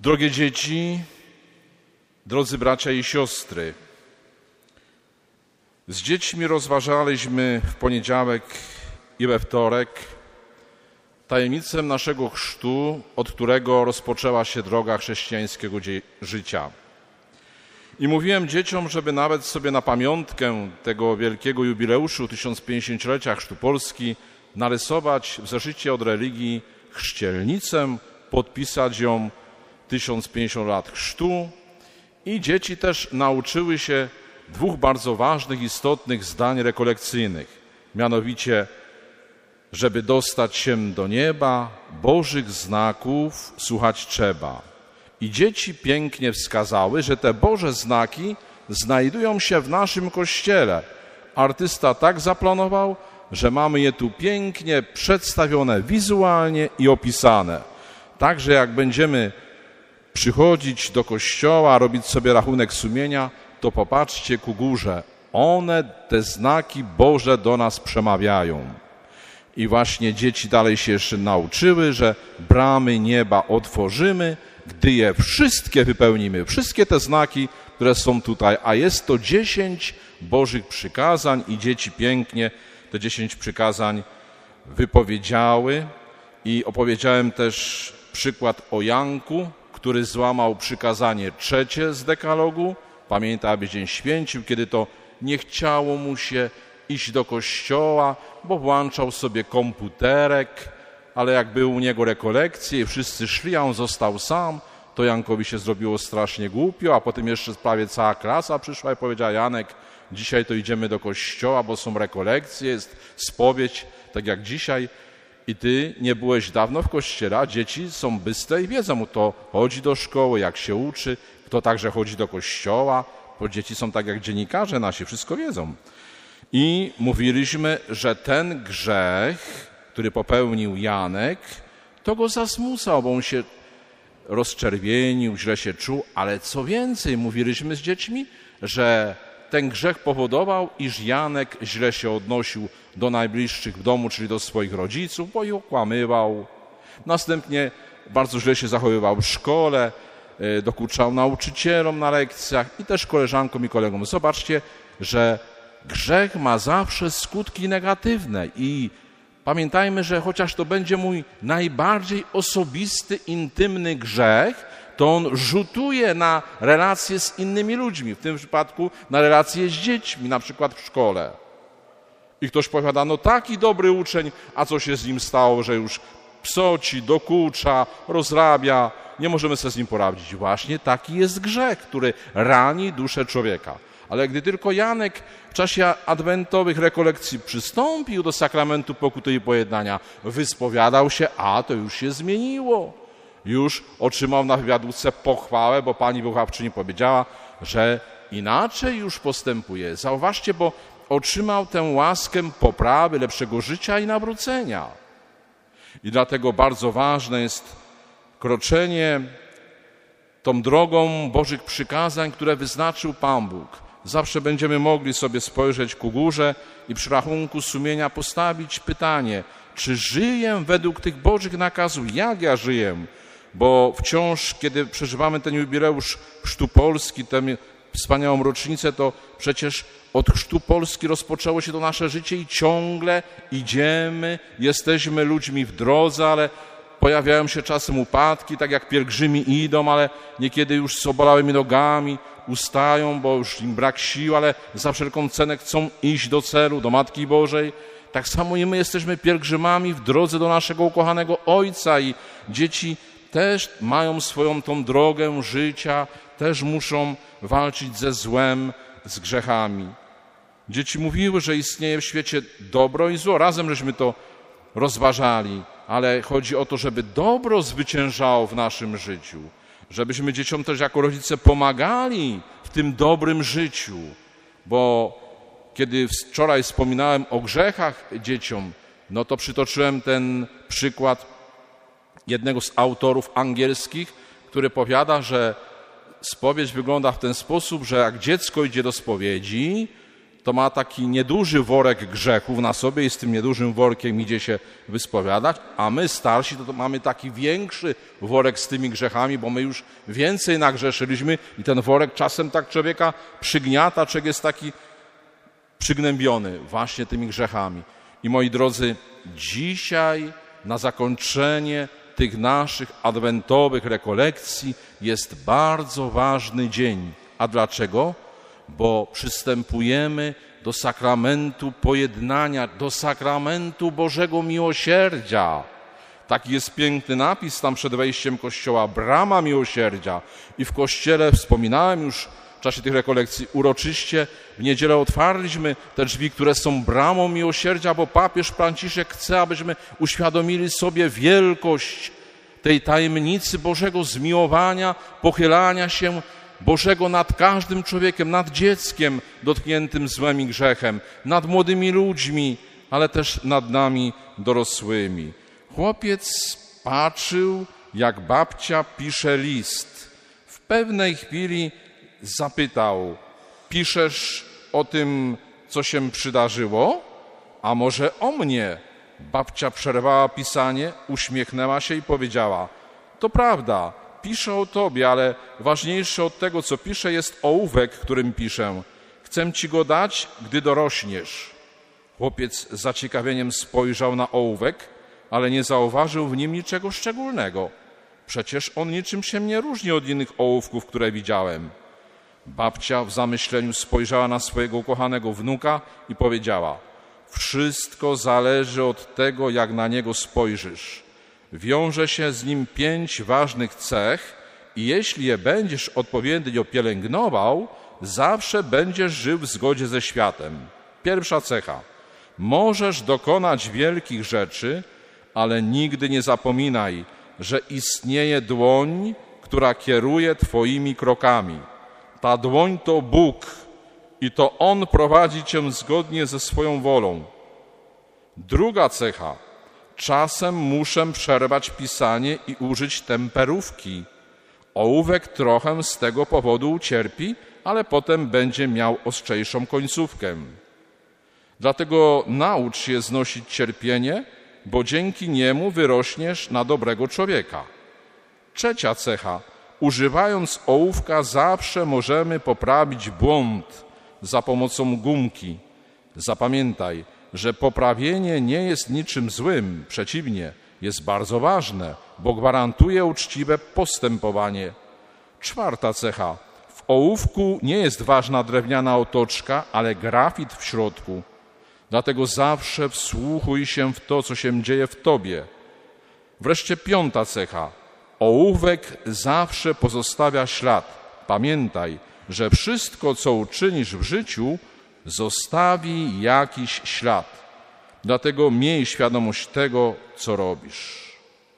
Drogie dzieci, drodzy bracia i siostry, z dziećmi rozważaliśmy w poniedziałek i we wtorek tajemnicę naszego chrztu, od którego rozpoczęła się droga chrześcijańskiego życia. I mówiłem dzieciom, żeby nawet sobie na pamiątkę tego wielkiego jubileuszu 1050-lecia chrztu Polski narysować w zeszycie od religii chrzcielnicę, podpisać ją 1050 lat chrztu. I dzieci też nauczyły się dwóch bardzo ważnych, istotnych zdań rekolekcyjnych. Mianowicie, żeby dostać się do nieba, Bożych znaków słuchać trzeba. I dzieci pięknie wskazały, że te Boże znaki znajdują się w naszym Kościele. Artysta tak zaplanował, że mamy je tu pięknie przedstawione wizualnie i opisane. Także jak będziemy przychodzić do kościoła, robić sobie rachunek sumienia, to popatrzcie ku górze. One, te znaki Boże do nas przemawiają. I właśnie dzieci dalej się jeszcze nauczyły, że bramy nieba otworzymy, gdy je wszystkie wypełnimy. Wszystkie te znaki, które są tutaj, a jest to 10 Bożych przykazań i dzieci pięknie te 10 przykazań wypowiedziały. I opowiedziałem też przykład o Janku, który złamał przykazanie 3 z dekalogu. Pamiętaj, aby dzień święcił, kiedy to nie chciało mu się iść do kościoła, bo włączał sobie komputerek, ale jak były u niego rekolekcje i wszyscy szli, a on został sam, to Jankowi się zrobiło strasznie głupio, a potem jeszcze prawie cała klasa przyszła i powiedziała: Janek, dzisiaj to idziemy do kościoła, bo są rekolekcje, jest spowiedź, tak jak dzisiaj. I ty nie byłeś dawno w kościele, a dzieci są bystre i wiedzą, kto chodzi do szkoły, jak się uczy, kto także chodzi do kościoła, bo dzieci są tak jak dziennikarze nasi, wszystko wiedzą. I mówiliśmy, że ten grzech, który popełnił Janek, to go zasmucał, bo on się rozczerwienił, źle się czuł, ale co więcej, mówiliśmy z dziećmi, że ten grzech powodował, iż Janek źle się odnosił do najbliższych w domu, czyli do swoich rodziców, bo ich okłamywał. Następnie bardzo źle się zachowywał w szkole, dokuczał nauczycielom na lekcjach i też koleżankom i kolegom. Zobaczcie, że grzech ma zawsze skutki negatywne i pamiętajmy, że chociaż to będzie mój najbardziej osobisty, intymny grzech, to on rzutuje na relacje z innymi ludźmi, w tym przypadku na relacje z dziećmi, na przykład w szkole. I ktoś powiada, no taki dobry uczeń, a co się z nim stało, że już psoci, dokucza, rozrabia, nie możemy sobie z nim poradzić. Właśnie taki jest grzech, który rani duszę człowieka. Ale gdy tylko Janek w czasie adwentowych rekolekcji przystąpił do sakramentu pokuty i pojednania, wyspowiadał się, a to już się zmieniło. Już otrzymał na wywiadówce pochwałę, bo pani wychowawczyni powiedziała, że inaczej już postępuje. Zauważcie, bo otrzymał tę łaskę poprawy, lepszego życia i nawrócenia. I dlatego bardzo ważne jest kroczenie tą drogą Bożych przykazań, które wyznaczył Pan Bóg. Zawsze będziemy mogli sobie spojrzeć ku górze i przy rachunku sumienia postawić pytanie, czy żyję według tych Bożych nakazów, jak ja żyję? Bo wciąż, kiedy przeżywamy ten jubileusz chrztu Polski, tę wspaniałą rocznicę, to przecież od chrztu Polski rozpoczęło się to nasze życie i ciągle idziemy, jesteśmy ludźmi w drodze, ale pojawiają się czasem upadki, tak jak pielgrzymi idą, ale niekiedy już z obolałymi nogami ustają, bo już im brak sił, ale za wszelką cenę chcą iść do celu, do Matki Bożej. Tak samo i my jesteśmy pielgrzymami w drodze do naszego ukochanego Ojca i dzieci też mają swoją tą drogę życia, też muszą walczyć ze złem, z grzechami. Dzieci mówiły, że istnieje w świecie dobro i zło. Razem żeśmy to rozważali, ale chodzi o to, żeby dobro zwyciężało w naszym życiu, żebyśmy dzieciom też jako rodzice pomagali w tym dobrym życiu, bo kiedy wczoraj wspominałem o grzechach dzieciom, no to przytoczyłem ten przykład jednego z autorów angielskich, który powiada, że spowiedź wygląda w ten sposób, że jak dziecko idzie do spowiedzi, to ma taki nieduży worek grzechów na sobie i z tym niedużym workiem idzie się wyspowiadać, a my starsi to mamy taki większy worek z tymi grzechami, bo my już więcej nagrzeszyliśmy i ten worek czasem tak człowieka przygniata, człowiek jest taki przygnębiony właśnie tymi grzechami. I moi drodzy, dzisiaj na zakończenie tych naszych adwentowych rekolekcji jest bardzo ważny dzień. A dlaczego? Bo przystępujemy do sakramentu pojednania, do sakramentu Bożego Miłosierdzia. Taki jest piękny napis tam przed wejściem kościoła, brama miłosierdzia. I w kościele, wspominałem już w czasie tych rekolekcji, uroczyście w niedzielę otwarliśmy te drzwi, które są bramą miłosierdzia, bo papież Franciszek chce, abyśmy uświadomili sobie wielkość tej tajemnicy Bożego zmiłowania, pochylania się Bożego nad każdym człowiekiem, nad dzieckiem dotkniętym złem i grzechem, nad młodymi ludźmi, ale też nad nami dorosłymi. Chłopiec patrzył, jak babcia pisze list. W pewnej chwili zapytał: piszesz o tym, co się przydarzyło? A może o mnie? Babcia przerwała pisanie, uśmiechnęła się i powiedziała: to prawda, piszę o tobie, ale ważniejsze od tego, co piszę, jest ołówek, którym piszę. Chcę ci go dać, gdy dorośniesz. Chłopiec z zaciekawieniem spojrzał na ołówek, ale nie zauważył w nim niczego szczególnego. Przecież on niczym się nie różni od innych ołówków, które widziałem. Babcia w zamyśleniu spojrzała na swojego ukochanego wnuka i powiedziała: wszystko zależy od tego, jak na niego spojrzysz. Wiąże się z nim 5 ważnych cech i jeśli je będziesz odpowiednio pielęgnował, zawsze będziesz żył w zgodzie ze światem. Pierwsza cecha. Możesz dokonać wielkich rzeczy, ale nigdy nie zapominaj, że istnieje dłoń, która kieruje twoimi krokami. Ta dłoń to Bóg i to On prowadzi cię zgodnie ze swoją wolą. Druga cecha. Czasem muszę przerwać pisanie i użyć temperówki. Ołówek trochę z tego powodu ucierpi, ale potem będzie miał ostrzejszą końcówkę. Dlatego naucz się znosić cierpienie, bo dzięki niemu wyrośniesz na dobrego człowieka. Trzecia cecha. Używając ołówka zawsze możemy poprawić błąd za pomocą gumki. Zapamiętaj, że poprawienie nie jest niczym złym, przeciwnie, jest bardzo ważne, bo gwarantuje uczciwe postępowanie. Czwarta cecha. W ołówku nie jest ważna drewniana otoczka, ale grafit w środku. Dlatego zawsze wsłuchuj się w to, co się dzieje w tobie. Wreszcie piąta cecha. Ołówek zawsze pozostawia ślad. Pamiętaj, że wszystko, co uczynisz w życiu, zostawi jakiś ślad. Dlatego miej świadomość tego, co robisz.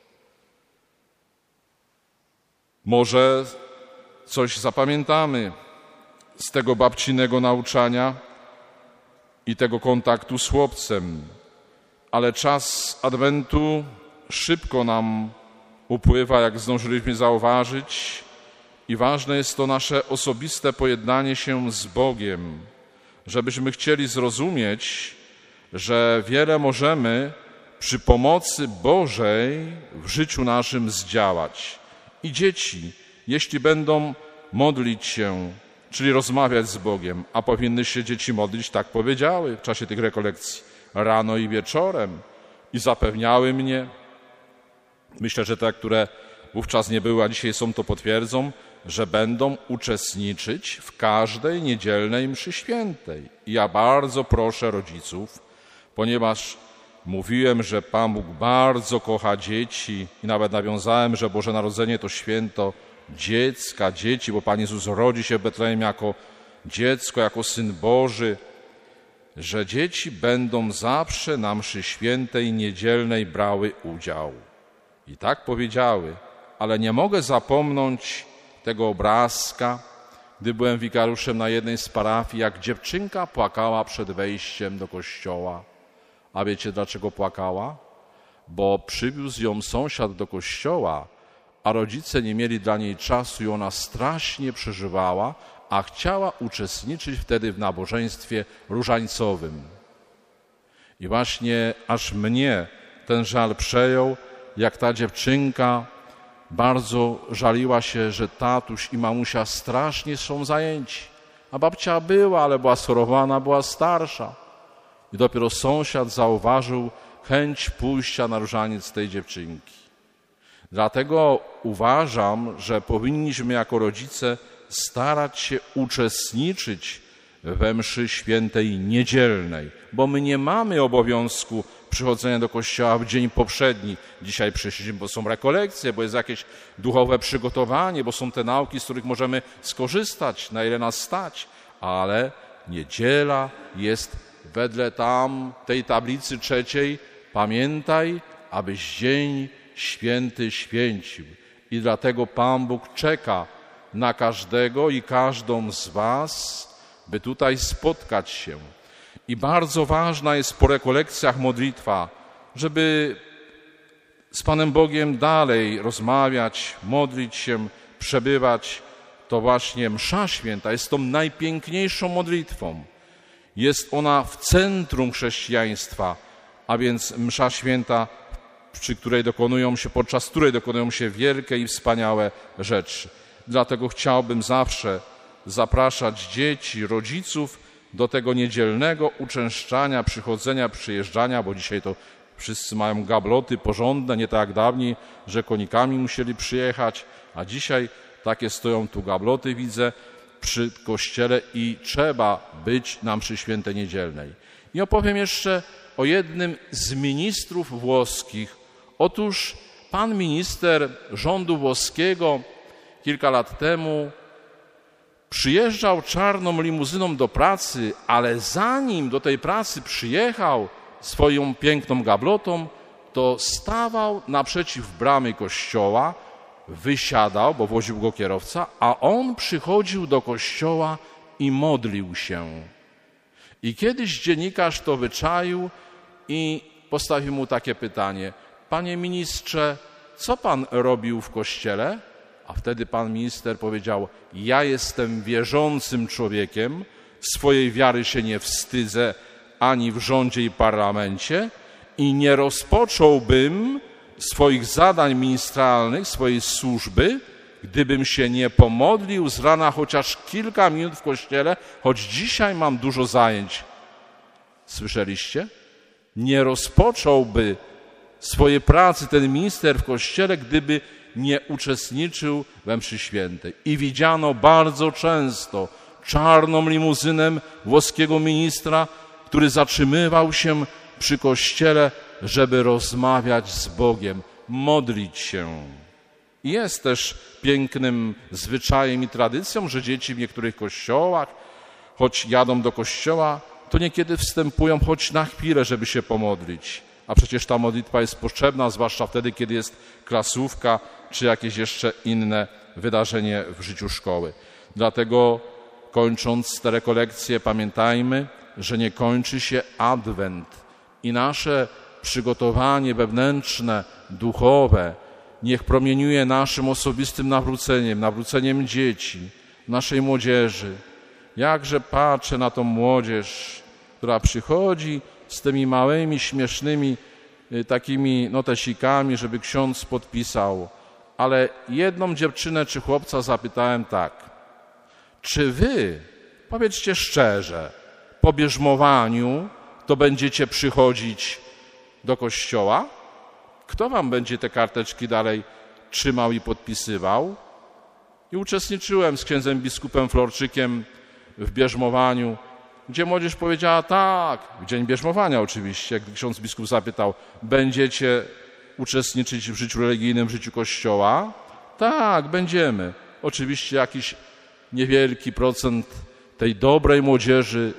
Może coś zapamiętamy z tego babcinego nauczania i tego kontaktu z chłopcem, ale czas Adwentu szybko nam upływa, jak zdążyliśmy zauważyć, i ważne jest to nasze osobiste pojednanie się z Bogiem, żebyśmy chcieli zrozumieć, że wiele możemy przy pomocy Bożej w życiu naszym zdziałać. I dzieci, jeśli będą modlić się, czyli rozmawiać z Bogiem, a powinny się dzieci modlić, tak powiedziały w czasie tych rekolekcji, rano i wieczorem, i zapewniały mnie, myślę, że te, które wówczas nie były, a dzisiaj są, to potwierdzą, że będą uczestniczyć w każdej niedzielnej mszy świętej. I ja bardzo proszę rodziców, ponieważ mówiłem, że Pan Bóg bardzo kocha dzieci i nawet nawiązałem, że Boże Narodzenie to święto dziecka, dzieci, bo Pan Jezus rodzi się w Betlejem jako dziecko, jako Syn Boży, że dzieci będą zawsze na mszy świętej niedzielnej brały udział. I tak powiedziały, ale nie mogę zapomnieć tego obrazka, gdy byłem wikariuszem na jednej z parafii, jak dziewczynka płakała przed wejściem do kościoła. A wiecie, dlaczego płakała? Bo przywiózł ją sąsiad do kościoła, a rodzice nie mieli dla niej czasu i ona strasznie przeżywała, a chciała uczestniczyć wtedy w nabożeństwie różańcowym. I właśnie aż mnie ten żal przejął, jak ta dziewczynka bardzo żaliła się, że tatuś i mamusia strasznie są zajęci. A babcia była, ale była schorowana, była starsza. I dopiero sąsiad zauważył chęć pójścia na różaniec tej dziewczynki. Dlatego uważam, że powinniśmy jako rodzice starać się uczestniczyć we mszy świętej niedzielnej, bo my nie mamy obowiązku przychodzenia do kościoła w dzień poprzedni. Dzisiaj przyszliśmy, bo są rekolekcje, bo jest jakieś duchowe przygotowanie, bo są te nauki, z których możemy skorzystać, na ile nas stać. Ale niedziela jest wedle tej tablicy 3. Pamiętaj, abyś dzień święty święcił. I dlatego Pan Bóg czeka na każdego i każdą z was, by tutaj spotkać się. I bardzo ważna jest po rekolekcjach modlitwa, żeby z Panem Bogiem dalej rozmawiać, modlić się, przebywać. To właśnie msza święta jest tą najpiękniejszą modlitwą. Jest ona w centrum chrześcijaństwa, a więc msza święta, podczas której dokonują się wielkie i wspaniałe rzeczy. Dlatego chciałbym zawsze zapraszać dzieci, rodziców do tego niedzielnego uczęszczania, przychodzenia, przyjeżdżania, bo dzisiaj to wszyscy mają gabloty porządne, nie tak jak dawniej, że konikami musieli przyjechać, a dzisiaj takie stoją tu gabloty, widzę, przy kościele i trzeba być na mszy świętej niedzielnej. I opowiem jeszcze o jednym z ministrów włoskich. Otóż pan minister rządu włoskiego kilka lat temu przyjeżdżał czarną limuzyną do pracy, ale zanim do tej pracy przyjechał swoją piękną gablotą, to stawał naprzeciw bramy kościoła, wysiadał, bo woził go kierowca, a on przychodził do kościoła i modlił się. I kiedyś dziennikarz to wyczaił i postawił mu takie pytanie: panie ministrze, co pan robił w kościele? A wtedy pan minister powiedział: ja jestem wierzącym człowiekiem, swojej wiary się nie wstydzę ani w rządzie i parlamencie i nie rozpocząłbym swoich zadań ministralnych, swojej służby, gdybym się nie pomodlił z rana chociaż kilka minut w kościele, choć dzisiaj mam dużo zajęć. Słyszeliście? Nie rozpocząłby swojej pracy ten minister w kościele, gdyby nie uczestniczył we mszy świętej. I widziano bardzo często czarną limuzynę włoskiego ministra, który zatrzymywał się przy kościele, żeby rozmawiać z Bogiem, modlić się. Jest też pięknym zwyczajem i tradycją, że dzieci w niektórych kościołach, choć jadą do kościoła, to niekiedy wstępują choć na chwilę, żeby się pomodlić. A przecież ta modlitwa jest potrzebna, zwłaszcza wtedy, kiedy jest klasówka czy jakieś jeszcze inne wydarzenie w życiu szkoły. Dlatego kończąc te rekolekcje, pamiętajmy, że nie kończy się Adwent i nasze przygotowanie wewnętrzne, duchowe niech promieniuje naszym osobistym nawróceniem dzieci, naszej młodzieży. Jakże patrzę na tą młodzież, która przychodzi z tymi małymi, śmiesznymi takimi notesikami, żeby ksiądz podpisał. Ale jedną dziewczynę czy chłopca zapytałem tak: czy wy, powiedzcie szczerze, po bierzmowaniu to będziecie przychodzić do kościoła? Kto wam będzie te karteczki dalej trzymał i podpisywał? I uczestniczyłem z księdzem biskupem Florczykiem w bierzmowaniu, gdzie młodzież powiedziała tak, w dzień bierzmowania oczywiście, gdy ksiądz biskup zapytał: będziecie uczestniczyć w życiu religijnym, w życiu kościoła? Tak, będziemy. Oczywiście jakiś niewielki procent tej dobrej młodzieży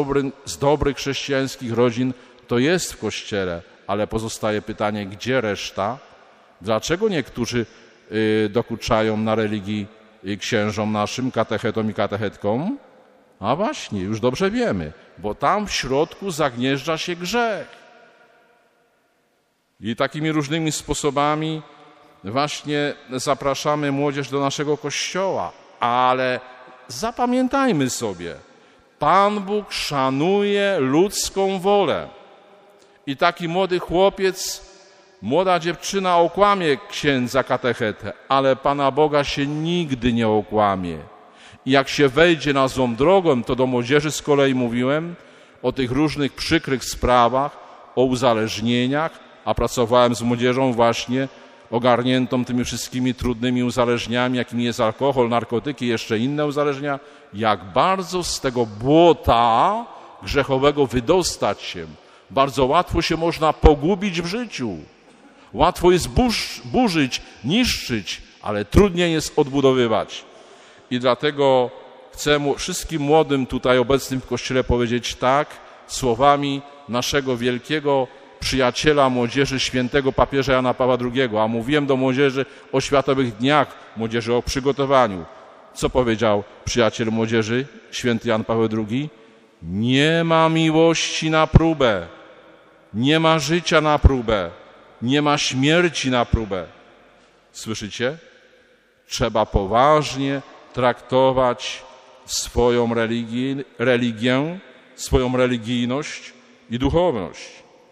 z dobrych chrześcijańskich rodzin to jest w kościele, ale pozostaje pytanie, gdzie reszta? Dlaczego niektórzy dokuczają na religii księżom naszym, katechetom i katechetkom? A właśnie, już dobrze wiemy, bo tam w środku zagnieżdża się grzech. I takimi różnymi sposobami właśnie zapraszamy młodzież do naszego kościoła, ale zapamiętajmy sobie, Pan Bóg szanuje ludzką wolę. I taki młody chłopiec, młoda dziewczyna okłamie księdza katechetę, ale Pana Boga się nigdy nie okłamie. I jak się wejdzie na złą drogą, to do młodzieży z kolei mówiłem o tych różnych przykrych sprawach, o uzależnieniach, a pracowałem z młodzieżą właśnie ogarniętą tymi wszystkimi trudnymi uzależnieniami, jakimi jest alkohol, narkotyki i jeszcze inne uzależnienia, jak bardzo z tego błota grzechowego wydostać się. Bardzo łatwo się można pogubić w życiu. Łatwo jest burzyć, niszczyć, ale trudniej jest odbudowywać. I dlatego chcę wszystkim młodym tutaj obecnym w Kościele powiedzieć tak, słowami naszego wielkiego przyjaciela młodzieży, świętego papieża Jana Pawła II. A mówiłem do młodzieży o Światowych Dniach Młodzieży, o przygotowaniu. Co powiedział przyjaciel młodzieży, święty Jan Paweł II? Nie ma miłości na próbę, nie ma życia na próbę, nie ma śmierci na próbę. Słyszycie? Trzeba poważnie traktować swoją religię, swoją religijność i duchowność.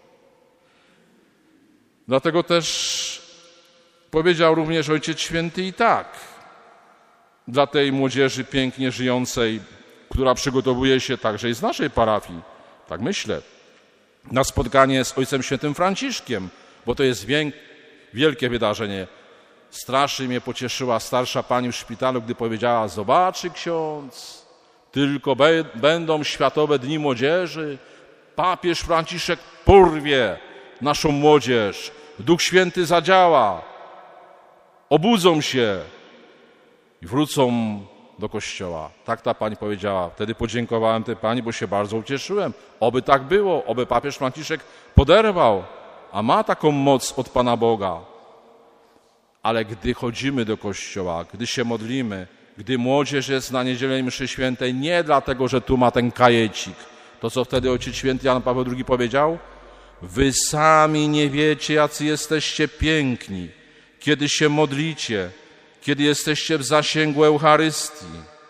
Dlatego też powiedział również Ojciec Święty i tak dla tej młodzieży pięknie żyjącej, która przygotowuje się także i z naszej parafii, tak myślę, na spotkanie z Ojcem Świętym Franciszkiem, bo to jest wielkie wydarzenie. Strasznie mnie pocieszyła starsza pani w szpitalu, gdy powiedziała: zobaczy ksiądz, tylko będą Światowe Dni Młodzieży, papież Franciszek porwie naszą młodzież, Duch Święty zadziała, obudzą się i wrócą do kościoła. Tak ta pani powiedziała. Wtedy podziękowałem tej pani, bo się bardzo ucieszyłem. Oby tak było, oby papież Franciszek poderwał, a ma taką moc od Pana Boga. Ale gdy chodzimy do kościoła, gdy się modlimy, gdy młodzież jest na niedzielę mszy świętej, nie dlatego, że tu ma ten kajecik, to co wtedy Ojciec Święty Jan Paweł II powiedział? Wy sami nie wiecie, jacy jesteście piękni, kiedy się modlicie, kiedy jesteście w zasięgu Eucharystii.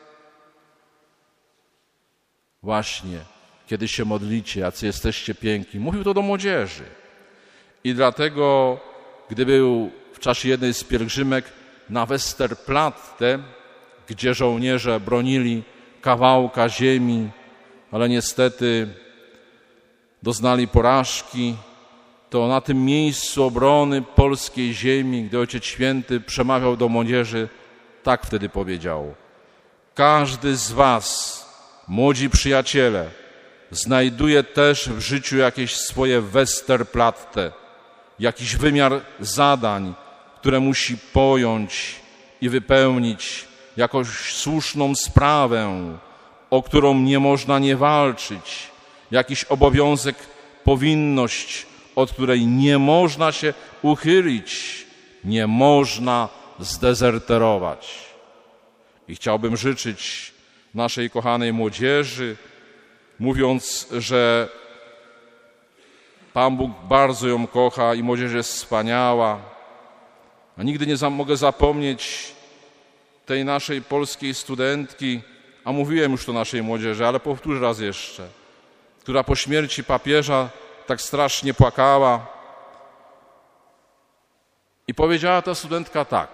Właśnie, kiedy się modlicie, jacy jesteście piękni. Mówił to do młodzieży. I dlatego, gdy był w czasie jednej z pielgrzymek na Westerplatte, gdzie żołnierze bronili kawałka ziemi, ale niestety doznali porażki, to na tym miejscu obrony polskiej ziemi, gdy Ojciec Święty przemawiał do młodzieży, tak wtedy powiedział: każdy z was, młodzi przyjaciele, znajduje też w życiu jakieś swoje Westerplatte, jakiś wymiar zadań, które musi pojąć i wypełnić, jakąś słuszną sprawę, o którą nie można nie walczyć, jakiś obowiązek, powinność, od której nie można się uchylić, nie można zdezerterować. I chciałbym życzyć naszej kochanej młodzieży, mówiąc, że Pan Bóg bardzo ją kocha i młodzież jest wspaniała. A nigdy nie mogę zapomnieć tej naszej polskiej studentki, a mówiłem już to naszej młodzieży, ale powtórzę raz jeszcze, która po śmierci papieża tak strasznie płakała i powiedziała ta studentka tak: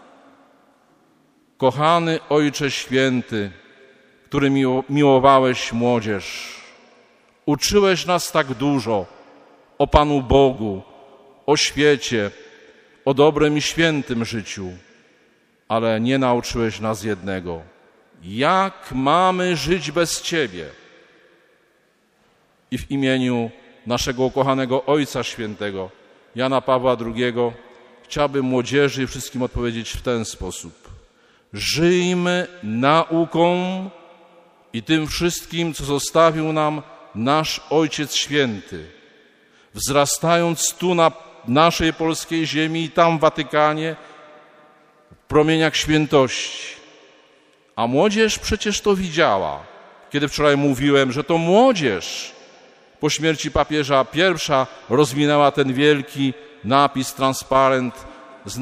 kochany Ojcze Święty, który miłowałeś młodzież, uczyłeś nas tak dużo o Panu Bogu, o świecie, o dobrym i świętym życiu, ale nie nauczyłeś nas jednego: jak mamy żyć bez Ciebie? I w imieniu naszego ukochanego Ojca Świętego, Jana Pawła II, chciałbym młodzieży i wszystkim odpowiedzieć w ten sposób: żyjmy nauką i tym wszystkim, co zostawił nam nasz Ojciec Święty, wzrastając tu na naszej polskiej ziemi i tam w Watykanie, w promieniach świętości. A młodzież przecież to widziała, kiedy wczoraj mówiłem, że to młodzież po śmierci papieża pierwsza rozwinęła ten wielki napis, transparent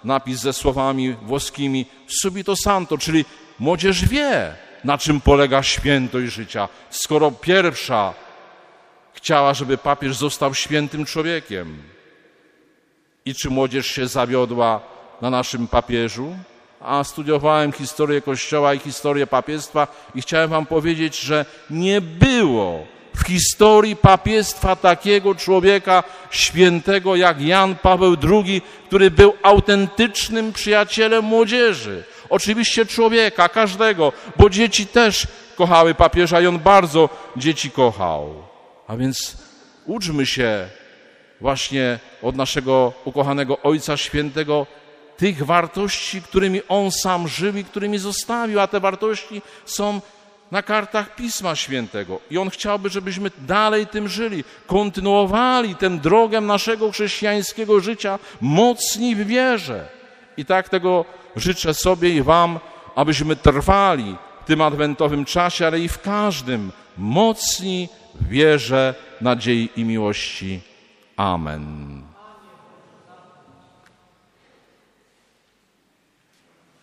napis ze słowami włoskimi subito santo, czyli młodzież wie, na czym polega świętość życia, skoro pierwsza chciała, żeby papież został świętym człowiekiem. I czy młodzież się zawiodła na naszym papieżu? A studiowałem historię Kościoła i historię papiestwa i chciałem wam powiedzieć, że nie było w historii papiestwa takiego człowieka świętego jak Jan Paweł II, który był autentycznym przyjacielem młodzieży. Oczywiście człowieka, każdego, bo dzieci też kochały papieża i on bardzo dzieci kochał. A więc uczmy się właśnie od naszego ukochanego Ojca Świętego tych wartości, którymi On sam żył i którymi zostawił, a te wartości są na kartach Pisma Świętego. I On chciałby, żebyśmy dalej tym żyli, kontynuowali tę drogę naszego chrześcijańskiego życia mocni w wierze. I tak tego życzę sobie i wam, abyśmy trwali w tym adwentowym czasie, ale i w każdym mocni w wierze, nadziei i miłości. Amen.